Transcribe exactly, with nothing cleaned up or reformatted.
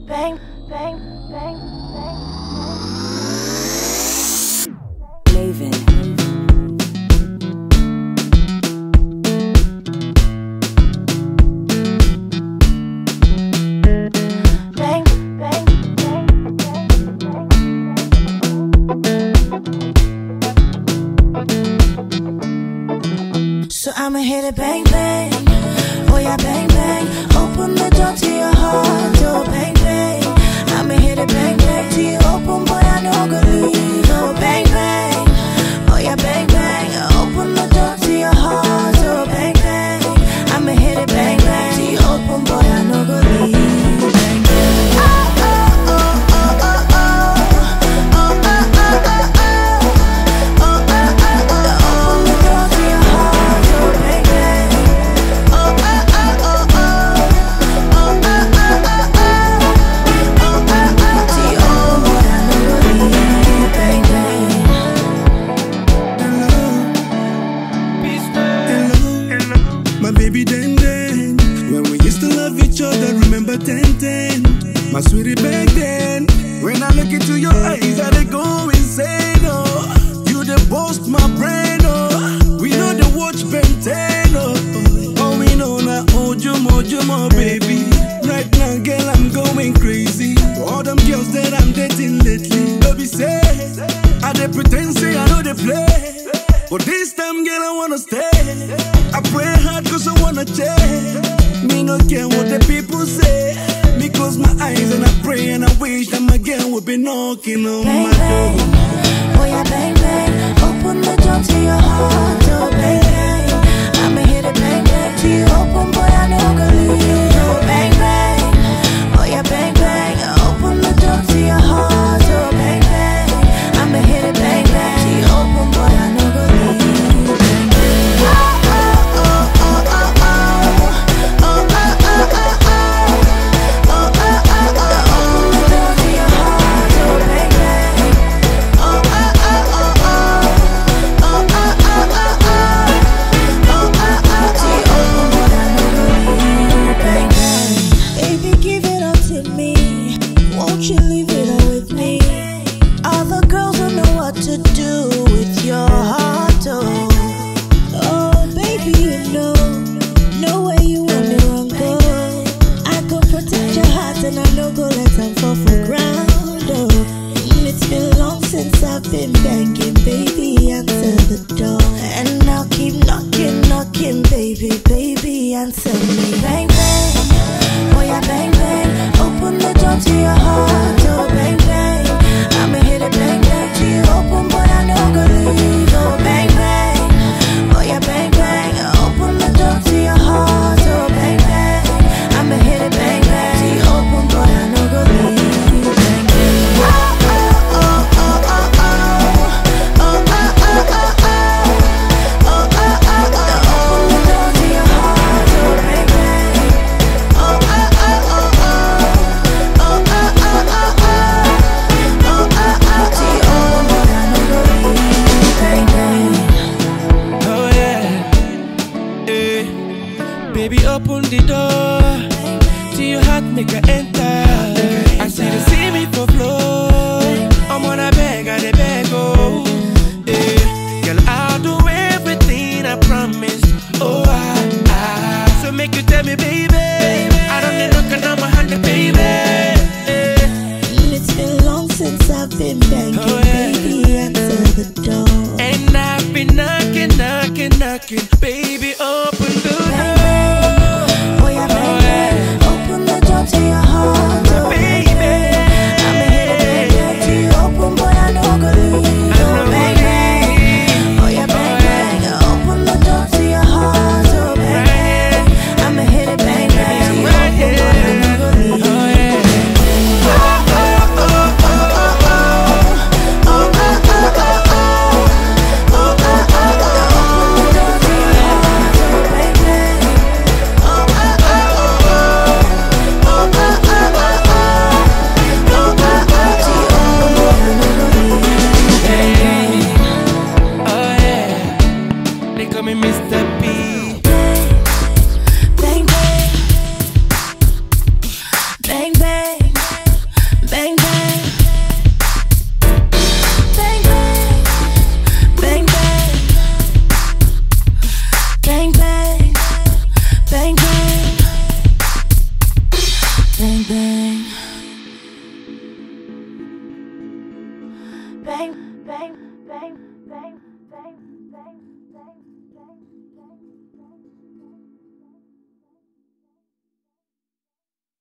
bang, bang, bang, bang. Maven. Bang, bang, bang, bang, bang. So I'ma hit it bang, bang. Oh yeah, bang, bang. Open the door to your heart, oh bang, bang. I'ma hit it bang, bang. Till you open, boy, I know gonna leave, oh bang, bang. Oh yeah, bang, bang. Open the door to your heart, oh bang, bang. I'ma hit it bang, bang. Till you open, boy, I know gonna leave, bang, bang. Oh, oh, oh, oh, oh, oh. Oh, oh, oh, oh, oh. Oh, oh, oh, oh. Open the door to your heart, oh bang, bang. Oh, oh, oh, oh, oh. Oh, oh, oh, oh, oh. Oh, oh, oh. Till you open, boy, I know gonna leave, bang, bang. Hello, my baby Den Den. When we used to love each other, remember ten ten. My sweetie back then. When I look into your eyes, I dey go insane. Oh, you the boast my brain. Oh, we know the watch Ben ten. Oh, oh we know now Ojo Mojo Mo baby. Right now, girl, I'm going crazy. All them girls that I'm dating lately, baby say I dey pretend say I know they play. But this time, girl, I wanna stay. I pray hard cause I wanna change. Me no care what the people say. Me close my eyes and I pray and I wish that my girl would be knocking on Bang, my bang. door. Oh yeah, bang, bang. Open the door to your heart, oh bang, bang. I'ma hit it bang, bang. Till you open, boy, I know gonna leave, oh bang, bang. Oh yeah, bang, bang. Open the door to your heart, oh bang, bang. I'ma hit it bang, bang. Till you open, boy, I know gonna leave, bang, bang. Oh, oh, oh, oh, oh, oh. Oh, oh, oh, oh, oh. Oh, oh, oh, oh. Open the door to your heart, oh bang, bang. Oh, oh, oh, oh, oh. Oh, oh, oh, oh, oh. Oh, oh, oh. Till you open, boy, I know gonna leave, bang, bang. Baby, give it up to me. Won't you leave it all with me? All the girls don't know what to do with your heart, oh. Oh, baby, you know, know where you want me wrong, go. I go protect your heart and I know go let them fall for ground, oh. Mm, It's been long since I've been banging, baby, answer the door. And I'll keep knocking, knocking, baby, baby, answer me. Bang, bang, oh yeah, bang, bang. Open the door to your heart, oh bang, bang. I'ma hit it bang, bang. Till you open, boy, I know gonna leave, oh bang, bang. Oh yeah, bang, bang. Open the door to your heart, oh bang, bang. I'ma hit it bang, bang. Till you open, boy, I know gonna leave, bang, bang. Oh, oh, oh, oh, oh, oh. Oh, oh, oh, oh, oh. Oh, oh, oh, oh. Open the door to your heart, oh bang, bang. Oh, oh, oh, oh, oh. Oh, oh, oh, oh, oh. Oh, oh, oh. Till you open, boy, I know gonna leave, bang, bang. Oh yeah, eh. Baby, open the door till your heart make her enter. I see the see me for flow. I'm on a beg, I dey beg, oh. Eh. Girl, I'll do everything I promised. Oh, I, I. So make you tell me, baby. I don't need knocking on my hand, baby. Eh. Mm, It's been long since I've been banging, Oh, yeah. baby, answer the door. And I've been knocking, knocking, knocking. Baby, open the Bang, door. bang. Oh yeah, bang, bang. Open the door to your heart, oh bang, Baby. bang. I'ma hit it bang, bang. Till you open, boy, I know gonna leave, I oh know bang, gonna bang. leave. Oh yeah, bang, bang. Open the door to your heart, oh bang, bang. I'ma hit it bang, bang. Till you Right open, boy, I know gonna leave, Oh, yeah. Oh, oh, oh, oh, oh, oh. Oh, oh, oh, oh, oh. Oh, oh, oh, oh. Open the door to your heart, oh bang, bang, bang, bang.